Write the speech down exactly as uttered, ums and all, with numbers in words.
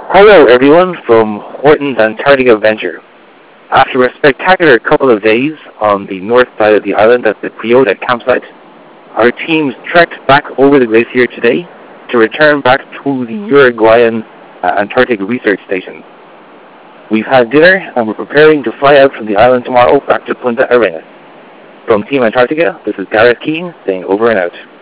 Hello everyone from Horton's Antarctica Venture. After a spectacular couple of days on the north side of the island at the Priota campsite, our teams trekked back over the glacier today to return back to the Uruguayan uh, Antarctic Research Station. We've had dinner and we're preparing to fly out from the island tomorrow back to Punta Arenas. From Team Antarctica, this is Gareth Keane saying over and out.